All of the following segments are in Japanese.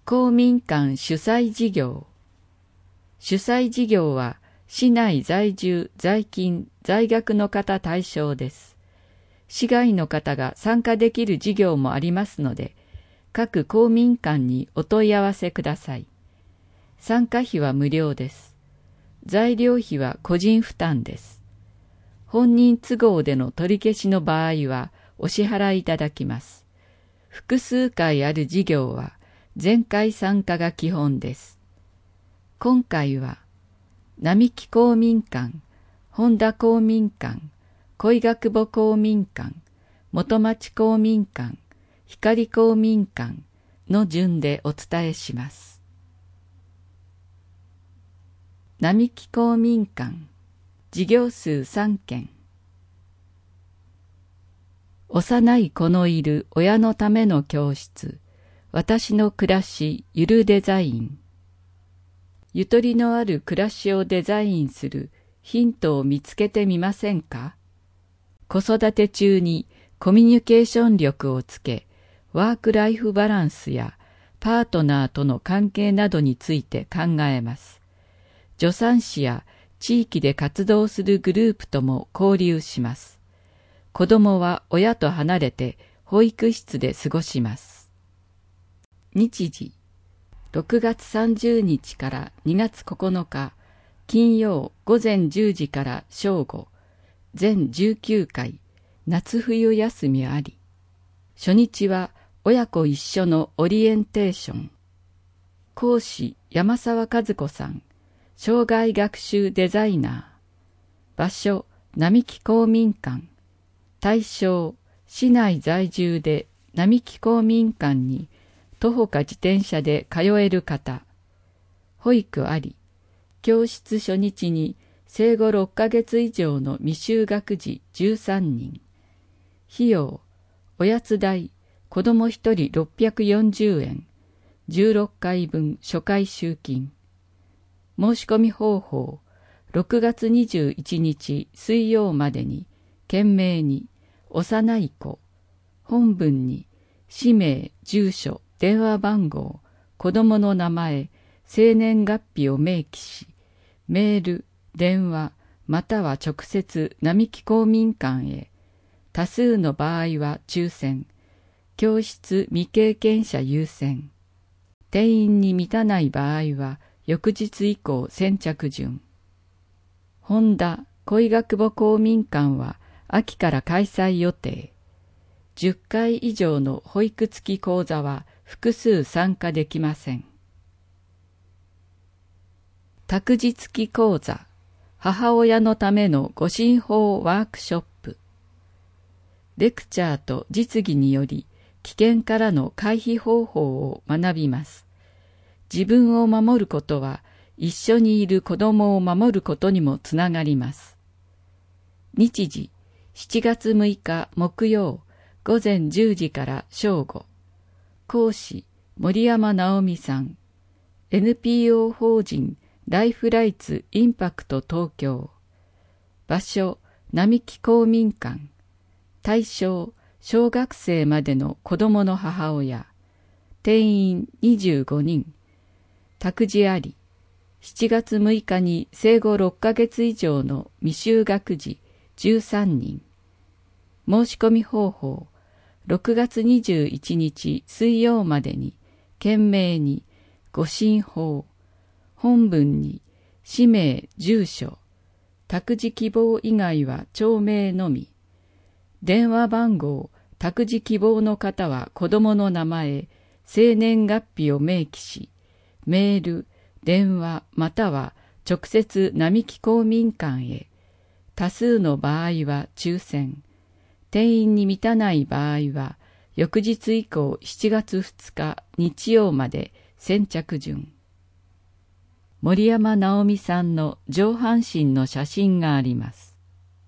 公民館主催事業。主催事業は市内在住、在勤、在学の方対象です。市外の方が参加できる事業もありますので、各公民館にお問い合わせください。参加費は無料です。材料費は個人負担です。本人都合での取り消しの場合はお支払いいただきます。複数回ある事業は全回参加が基本です。今回は、並木公民館、本田公民館、恋学母公民館、元町公民館、光公民館の順でお伝えします。並木公民館、事業数3件。幼い子のいる親のための教室、私の暮らしゆるデザイン。ゆとりのある暮らしをデザインするヒントを見つけてみませんか？子育て中にコミュニケーション力をつけ、ワークライフバランスやパートナーとの関係などについて考えます。助産師や地域で活動するグループとも交流します。子どもは親と離れて保育室で過ごします。日時、6月30日から2月9日、金曜午前10時から正午、全19回、夏冬休みあり。初日は親子一緒のオリエンテーション。講師山沢和子さん、障害学習デザイナー。場所、並木公民館。対象、市内在住で並木公民館に徒歩か自転車で通える方。保育あり。教室初日に生後6ヶ月以上の未就学児13人。費用、おやつ代、子ども1人640円。16回分初回集金。申し込み方法、6月21日水曜までに、件名に、幼い子、本文に、氏名、住所、電話番号、子どもの名前、生年月日を明記し、メール、電話、または直接並木公民館へ、多数の場合は抽選、教室未経験者優先、定員に満たない場合は翌日以降先着順。本田恋学母公民館は秋から開催予定。10回以上の保育付き講座は複数参加できません。託児付き講座、母親のための護身法ワークショップ。レクチャーと実技により危険からの回避方法を学びます。自分を守ることは一緒にいる子供を守ることにもつながります。日時、7月6日木曜午前10時から正午。講師、森山直美さん。NPO 法人ライフライツインパクト東京。場所、並木公民館。対象、小学生までの子供の母親。定員25人。託児あり。7月6日に生後6ヶ月以上の未就学児13人。申し込み方法、6月21日水曜までに、件名に、護身法、本文に、氏名、住所、託児希望以外は町名のみ。電話番号、託児希望の方は子供の名前、生年月日を明記し、メール、電話または直接並木公民館へ。多数の場合は抽選。定員に満たない場合は翌日以降7月2日日曜まで先着順。森山直美さんの上半身の写真があります。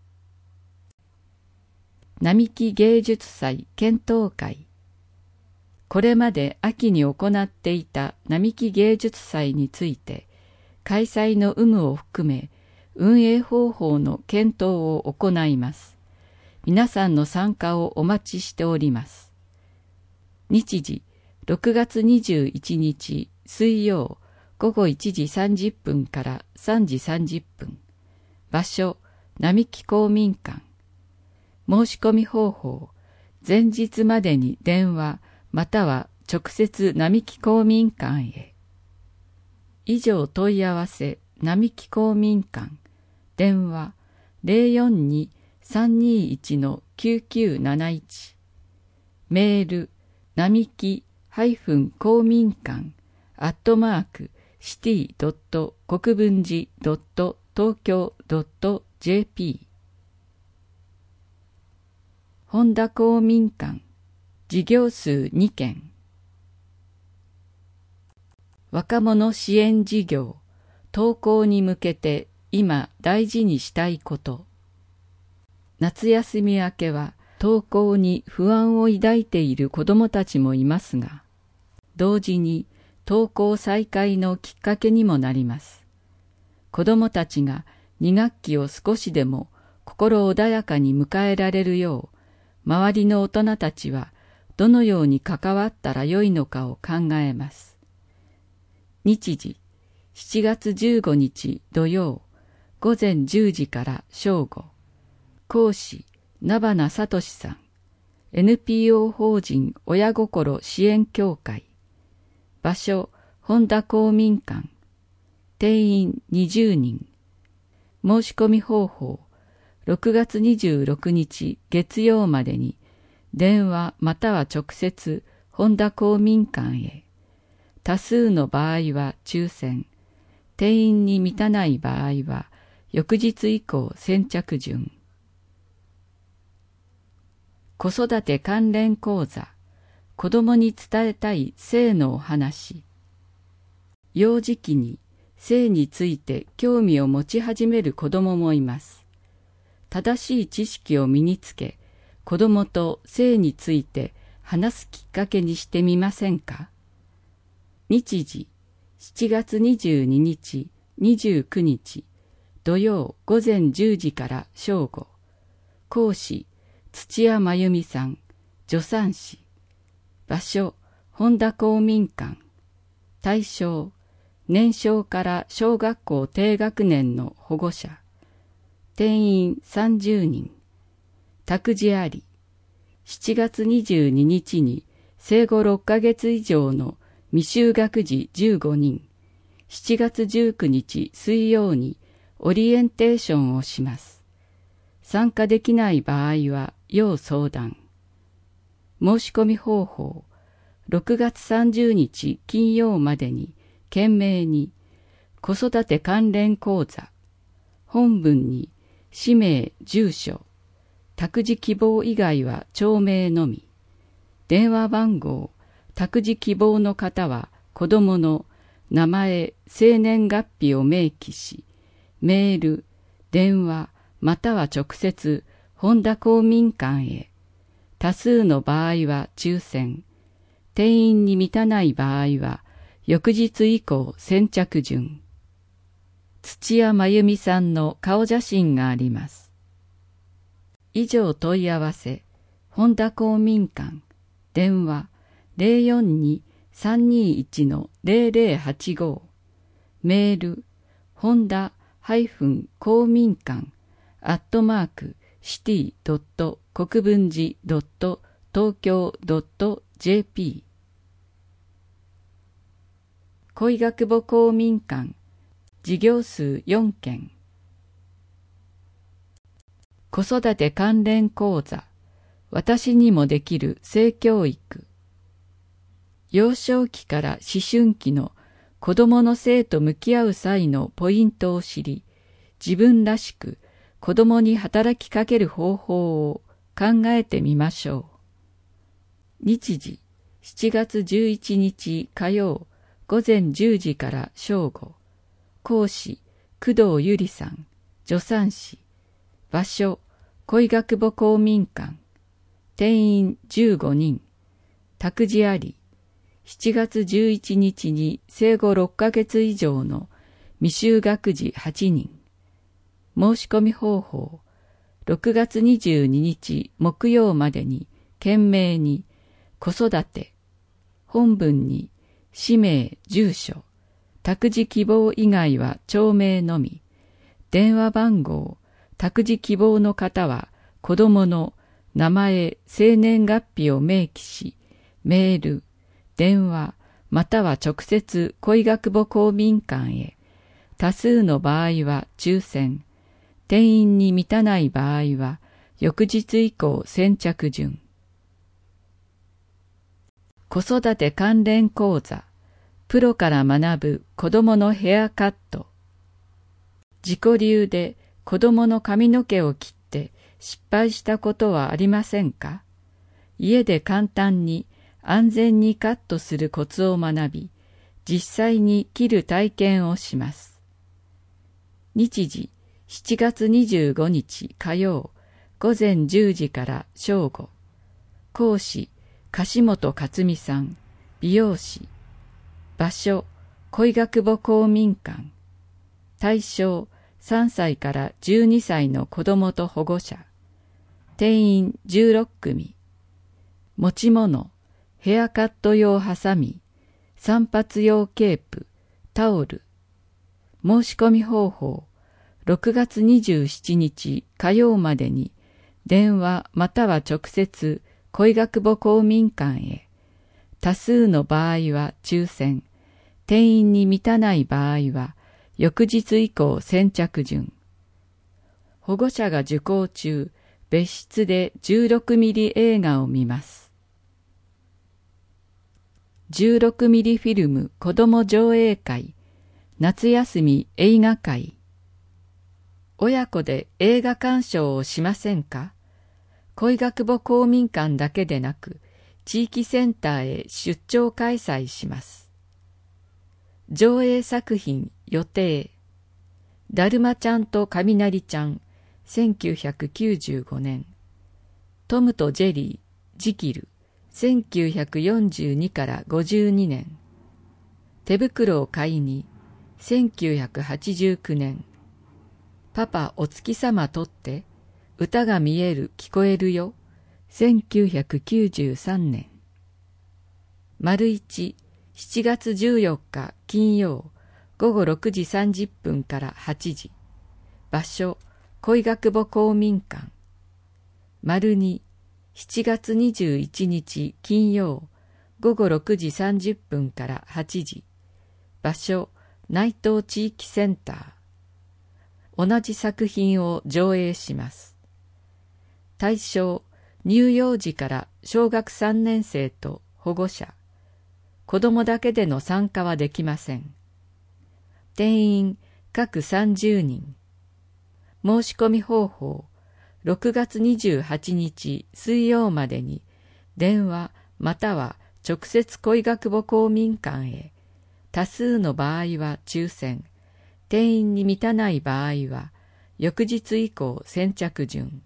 並木芸術祭検討会。これまで秋に行っていた並木芸術祭について、開催の有無を含め、運営方法の検討を行います。皆さんの参加をお待ちしております。日時、 6月21日水曜午後1時30分から3時30分。場所、並木公民館。申し込み方法、前日までに電話または直接並木公民館へ。以上問い合わせ、並木公民館。電話 042-321-9971。メール、並木公民館@city.国分寺.東京.jp。 本田公民館、事業数2件。若者支援事業、登校に向けて今大事にしたいこと。夏休み明けは登校に不安を抱いている子どもたちもいますが、同時に登校再開のきっかけにもなります。子どもたちが2学期を少しでも心穏やかに迎えられるよう、周りの大人たちはどのように関わったらよいのかを考えます。日時、7月15日土曜、午前10時から正午。講師、名花聡さん。NPO 法人親心支援協会。場所、本田公民館。定員20人。申し込み方法、6月26日月曜までに、電話または直接、本田公民館へ。多数の場合は抽選。定員に満たない場合は、翌日以降先着順。子育て関連講座、子どもに伝えたい性のお話。幼児期に性について興味を持ち始める子どももいます。正しい知識を身につけ、子どもと性について話すきっかけにしてみませんか。日時、7月22日、29日、土曜午前10時から正午。講師、土屋真由美さん、助産師。場所、本田公民館。対象、年少から小学校低学年の保護者。定員30人。託児あり。7月22日に生後6ヶ月以上の未就学児15人。7月19日水曜にオリエンテーションをします。参加できない場合は要相談。申し込み方法、6月30日金曜までに懸命に子育て関連講座、本文に氏名、住所、託児希望以外は町名のみ。電話番号、託児希望の方は子どもの名前、生年月日を明記し、メール、電話、または直接、本田公民館へ。多数の場合は抽選。定員に満たない場合は、翌日以降先着順。土屋真由美さんの顔写真があります。以上問い合わせ、本田公民館、電話 042-321-0085。メール、本田公民館@city.国分寺.東京.jp。 恋学母公民館、事業数4件。子育て関連講座、私にもできる性教育。幼少期から思春期の子どもの性と向き合う際のポイントを知り、自分らしく子どもに働きかける方法を考えてみましょう。日時、7月11日火曜、午前10時から正午。講師、工藤ゆりさん、助産師。場所、恋学母公民館。定員15人。託児あり。7月11日に生後6ヶ月以上の未就学児8人。申し込み方法、6月22日木曜までに懸命に子育て、 本文に氏名、住所、託児希望以外は町名のみ、電話番号、託児希望の方は子供の名前、生年月日を明記し、メール、電話、または直接恋学母公民館へ、多数の場合は抽選、定員に満たない場合は翌日以降先着順。子育て関連講座、プロから学ぶ子供のヘアカット。自己流で子供の髪の毛を切って失敗したことはありませんか？家で簡単に安全にカットするコツを学び、実際に切る体験をします。日時、7月25日火曜、午前10時から正午。講師、樫本克美さん、美容師。場所、恋学母公民館。対象、3歳から12歳の子どもと保護者。定員16組。持ち物、ヘアカット用ハサミ、散髪用ケープ、タオル。申し込み方法、6月27日火曜までに電話または直接恋学母公民館へ。多数の場合は抽選、定員に満たない場合は翌日以降先着順。保護者が受講中、別室で16ミリ映画を見ます。16ミリフィルム子ども上映会、夏休み映画会。親子で映画鑑賞をしませんか？恋学母公民館だけでなく、地域センターへ出張開催します。上映作品予定。だるまちゃんと雷ちゃん、1995年。トムとジェリー、ジキル、1942から52年。手袋を買いに、1989年。パパお月様とって、歌が見える聞こえるよ、1993年。丸1、7月14日金曜、午後6時30分から8時。場所、恋学母公民館。丸2、7月21日金曜、午後6時30分から8時。場所、内藤地域センター。同じ作品を上映します。対象、乳幼児から小学3年生と保護者。子供だけでの参加はできません。定員各30人。申し込み方法、6月28日水曜までに電話または直接恋学母公民館へ。多数の場合は抽選。定員に満たない場合は翌日以降先着順。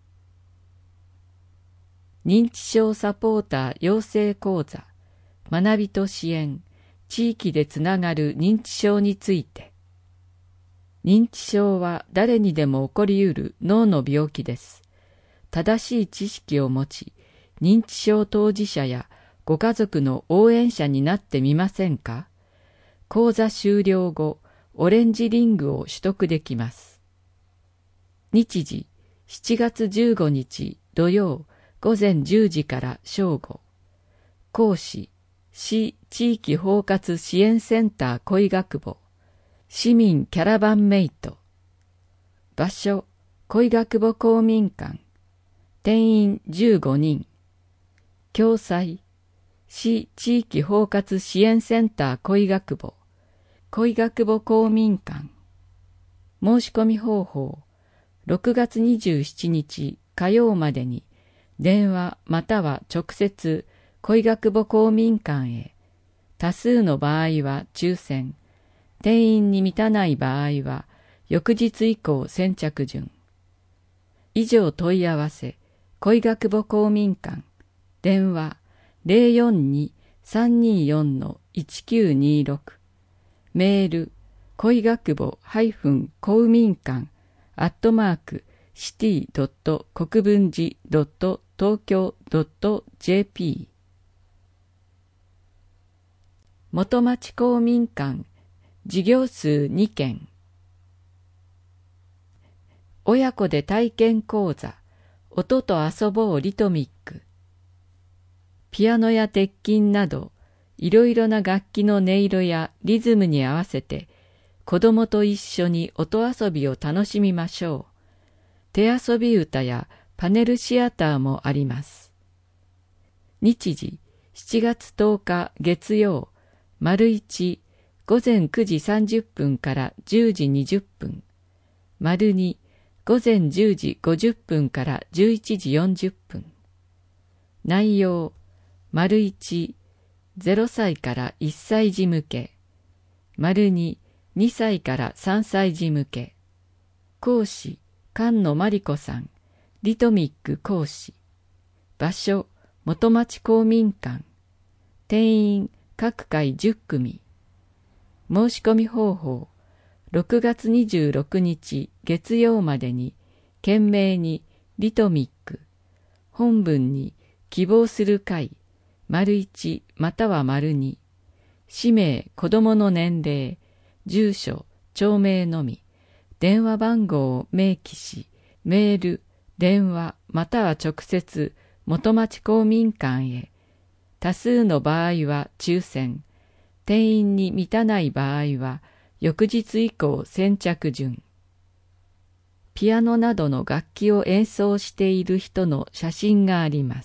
認知症サポーター養成講座、学びと支援、地域でつながる認知症について。認知症は誰にでも起こりうる脳の病気です。正しい知識を持ち、認知症当事者やご家族の応援者になってみませんか？講座終了後、オレンジリングを取得できます。日時、7月15日土曜午前10時から正午。講師、市地域包括支援センター恋学母、市民キャラバンメイト。場所、恋学母公民館。定員15人。共催、市地域包括支援センター恋学母、恋学母公民館。申し込み方法、6月27日火曜までに電話または直接恋学母公民館へ。多数の場合は抽選。定員に満たない場合は翌日以降先着順。以上問い合わせ、恋学母公民館。電話 042-324-1926。メール、恋学母公民館@city.国分寺.東京.jp 元町公民館事業数2件。親子で体験講座、音と遊ぼうリトミック。ピアノや鉄琴など、いろいろな楽器の音色やリズムに合わせて、子供と一緒に音遊びを楽しみましょう。手遊び歌やパネルシアターもあります。日時、7月10日月曜、丸1、午前9時30分から10時20分。丸2、午前10時50分から11時40分。内容、丸1、0歳から1歳児向け。丸2、2歳から3歳児向け。講師、菅野真理子さん、リトミック講師。場所、元町公民館。定員、各回10組。申し込み方法、6月26日月曜までに、件名にリトミック、本文に希望する回、丸1または丸2、氏名、子供の年齢、住所、町名のみ、電話番号を明記し、メール、電話または直接元町公民館へ。多数の場合は抽選、定員に満たない場合は翌日以降先着順。ピアノなどの楽器を演奏している人の写真があります。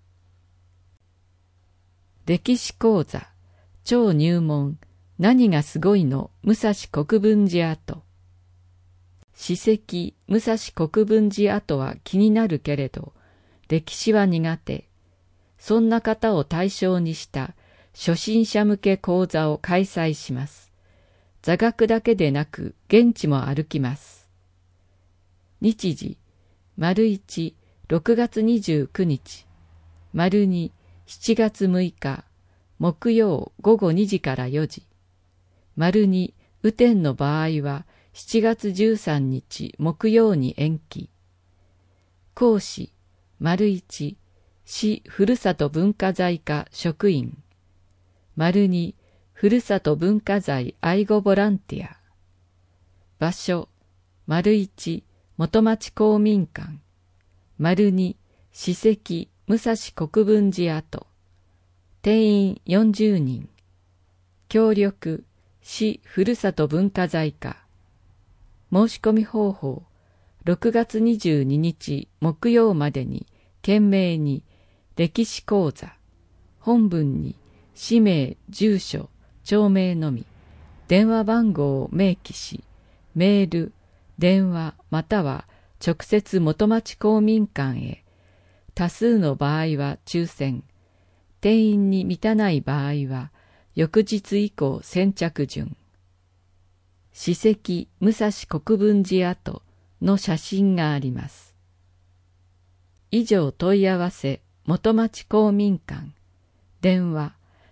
歴史講座、超入門、何がすごいの武蔵国分寺跡。史跡武蔵国分寺跡は気になるけれど、歴史は苦手。そんな方を対象にした初心者向け講座を開催します。座学だけでなく現地も歩きます。日時、丸1、6月29日、丸2、7月6日、木曜午後2時から4時、丸2、雨天の場合は7月13日木曜に延期。講師、丸1、市ふるさと文化財課職員。丸2、ふるさと文化財愛護ボランティア。場所、丸1、元町公民館。丸2、史跡武蔵国分寺跡。定員40人。協力、市ふるさと文化財課。申し込み方法、6月22日木曜までに、件名に、歴史講座、本文に、氏名、住所、町名のみ、電話番号を明記し、メール、電話または直接元町公民館へ。多数の場合は抽選、定員に満たない場合は翌日以降先着順。史跡武蔵国分寺跡の写真があります。以上問い合わせ元町公民館。電話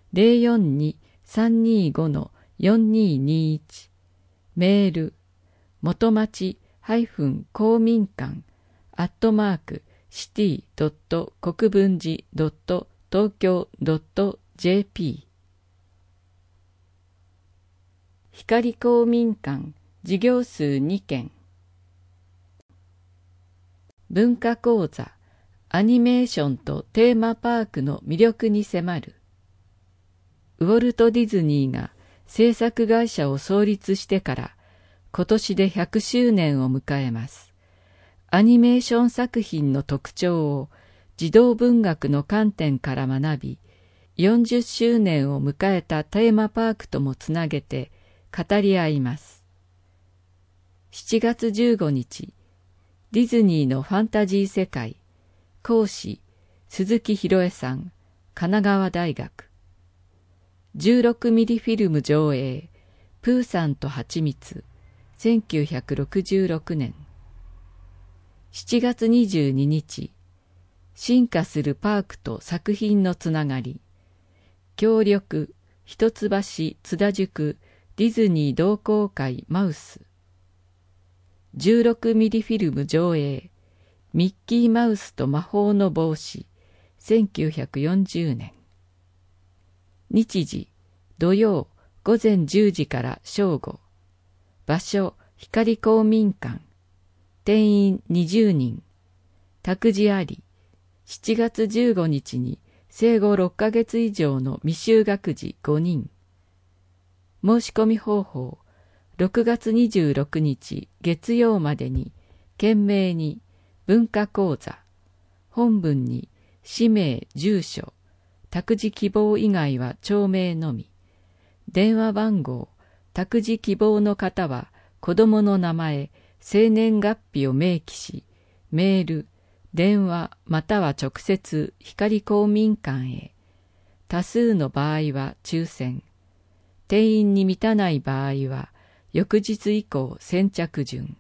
042-325-4221。メール元町公民館@city.国分寺.東京.jp。 光公民館事業数2件。文化講座、アニメーションとテーマパークの魅力に迫る。ウォルト・ディズニーが制作会社を創立してから今年で100周年を迎えます。アニメーション作品の特徴を児童文学の観点から学び、40周年を迎えたテーマパークともつなげて語り合います。7月15日、ディズニーのファンタジー世界、講師、鈴木博恵さん、神奈川大学。16ミリフィルム上映、プーさんとはちみつ、1966年。7月22日、進化するパークと作品のつながり。協力、一橋津田塾ディズニー同好会マウス。16ミリフィルム上映、ミッキーマウスと魔法の帽子、1940年。日時、 土曜午前10時から正午。場所、光公民館。定員20人。託児あり。7月15日に生後6ヶ月以上の未就学児5人。申し込み方法、6月26日月曜までに、件名に文化講座、本文に氏名、住所、託児希望以外は町名のみ。電話番号、託児希望の方は子供の名前、生年月日を明記し、メール、電話または直接光公民館へ。多数の場合は抽選。定員に満たない場合は翌日以降先着順。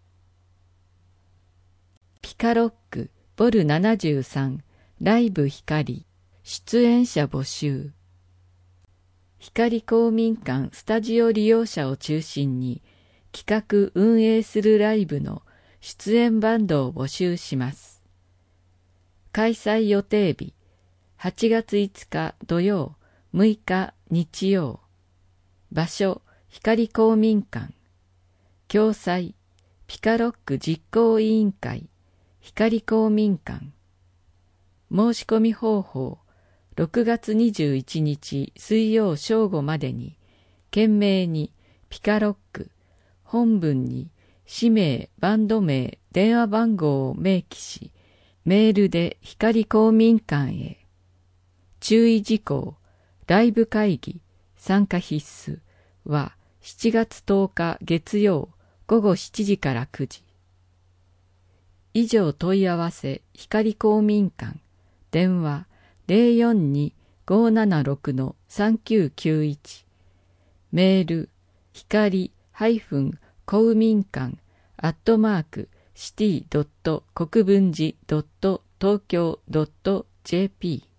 ピカロックボル73ライブ光出演者募集。光公民館スタジオ利用者を中心に企画運営するライブの出演バンドを募集します。開催予定日8月5日土曜6日日曜。場所、光公民館。共催、ピカロック実行委員会、光公民館。申し込み方法、6月21日水曜正午までに、件名にピカロック、本文に氏名、バンド名、電話番号を明記し、メールで光公民館へ。注意事項、ライブ会議、参加必須は7月10日月曜午後7時から9時。以上問い合わせ光公民館電話 042-576-3991 メール光公民館@city.国分寺.東京.jp